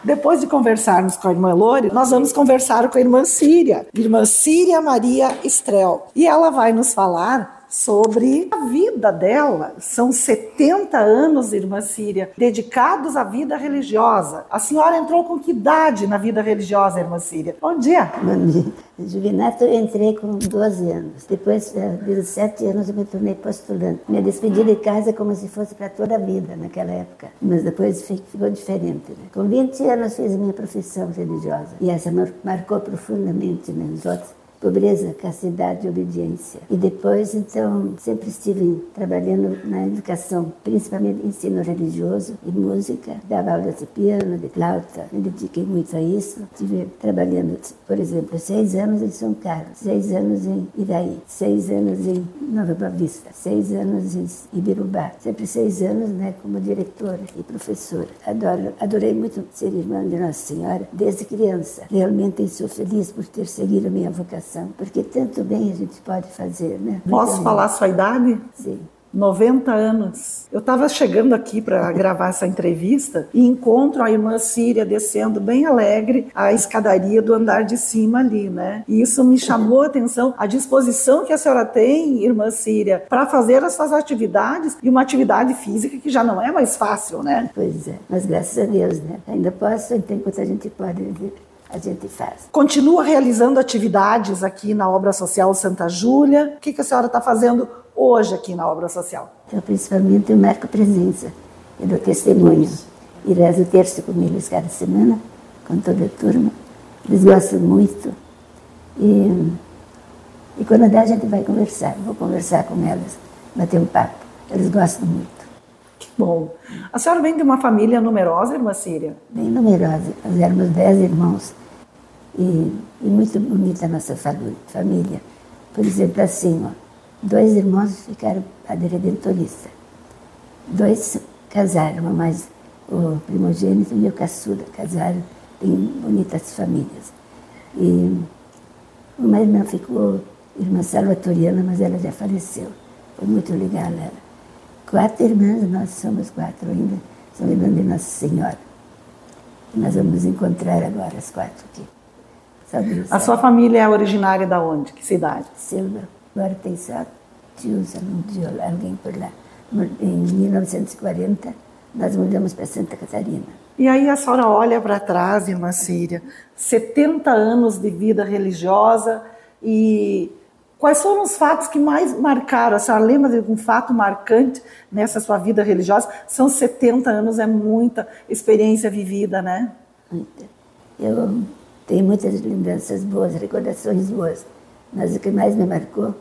Depois de conversarmos com a irmã Lore, nós vamos conversar com a irmã Síria Maria Estrel. E ela vai nos falar sobre a vida dela. São 70 anos, irmã Síria, dedicados à vida religiosa. A senhora entrou com que idade na vida religiosa, irmã Síria? Bom dia. Bom dia. No Juvenato eu entrei com 12 anos. Depois, de 17 anos, eu me tornei postulante. Me despedi de casa como se fosse para toda a vida naquela época. Mas depois ficou diferente. Né? Com 20 anos fiz a minha profissão religiosa. E essa marcou profundamente nos outros. Pobreza, castidade e obediência. E depois, então, sempre estive trabalhando na educação, principalmente ensino religioso e música. Dava aulas de piano, de flauta, me dediquei muito a isso. Estive trabalhando, por exemplo, 6 anos em São Carlos, 6 anos em Iraí, 6 anos em Nova Boa Vista, 6 anos em Ibirubá. Sempre 6 anos, né, como diretora e professora. Adorei muito ser irmã de Nossa Senhora desde criança. Realmente sou feliz por ter seguido a minha vocação. Porque tanto bem a gente pode fazer, né? Posso falar a sua idade? Sim. 90 anos. Eu estava chegando aqui para gravar essa entrevista e encontro a irmã Síria descendo bem alegre a escadaria do andar de cima ali, né? E isso me chamou a atenção, a disposição que a senhora tem, irmã Síria, para fazer as suas atividades e uma atividade física que já não é mais fácil, né? Pois é, mas graças a Deus, né? Ainda posso, enquanto a gente pode a gente faz. Continua realizando atividades aqui na Obra Social Santa Júlia. O que a senhora está fazendo hoje aqui na Obra Social? Então, principalmente eu marco presença, eu dou testemunho e rezo o terço com eles cada semana, com toda a turma. Eles gostam muito e quando der a gente vai conversar, vou conversar com elas, bater um papo. Eles gostam muito. Que bom. A senhora vem de uma família numerosa, irmã Síria? Bem numerosa. Nós éramos 10 irmãos. E muito bonita a nossa família. Por exemplo, assim, 2 irmãos ficaram padre redentorista. 2 casaram, mas o primogênito e o caçula casaram, têm bonitas famílias. E uma irmã ficou irmã salvatoriana, mas ela já faleceu. Foi muito legal ela. 4 irmãs, nós somos 4 ainda, são irmãs de Nossa Senhora. E nós vamos encontrar agora as 4 aqui. A sua família é originária de onde? Que cidade? Silva. Agora tem só tios, alguém por lá. Em 1940, nós mudamos para Santa Catarina. E aí a senhora olha para trás, irmã Síria, 70 anos de vida religiosa e quais foram os fatos que mais marcaram? A senhora lembra de algum fato marcante nessa sua vida religiosa? São 70 anos, é muita experiência vivida, né? Muita. Eu tenho muitas lembranças boas, recordações boas. Mas o que mais me marcou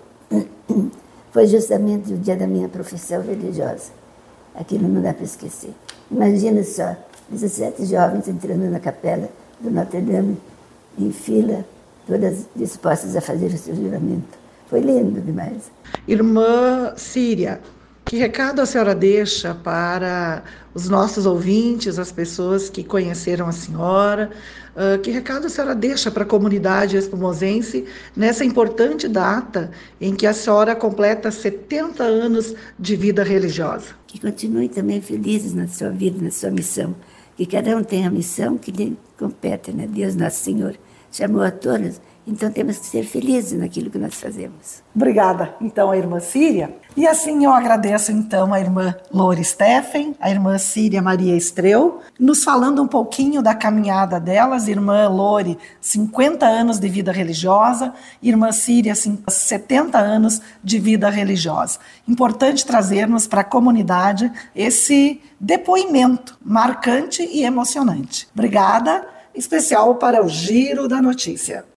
foi justamente o dia da minha profissão religiosa. Aquilo não dá para esquecer. Imagina só, 17 jovens entrando na capela do Notre Dame, em fila, todas dispostas a fazer o seu juramento. Foi lindo demais. Irmã Síria, que recado a senhora deixa para os nossos ouvintes, as pessoas que conheceram a senhora? Que recado a senhora deixa para a comunidade espumosense nessa importante data em que a senhora completa 70 anos de vida religiosa? Que continue também felizes na sua vida, na sua missão. Que cada um tenha a missão que lhe compete, né? Deus Nosso Senhor chamou a todos. Então temos que ser felizes naquilo que nós fazemos. Obrigada, então, a irmã Síria. E assim eu agradeço, então, a irmã Lore Steffen, a irmã Síria Maria Estrel, nos falando um pouquinho da caminhada delas. Irmã Lore, 50 anos de vida religiosa, irmã Síria, 70 anos de vida religiosa. Importante trazermos para a comunidade esse depoimento marcante e emocionante. Obrigada, especial para o Giro da Notícia.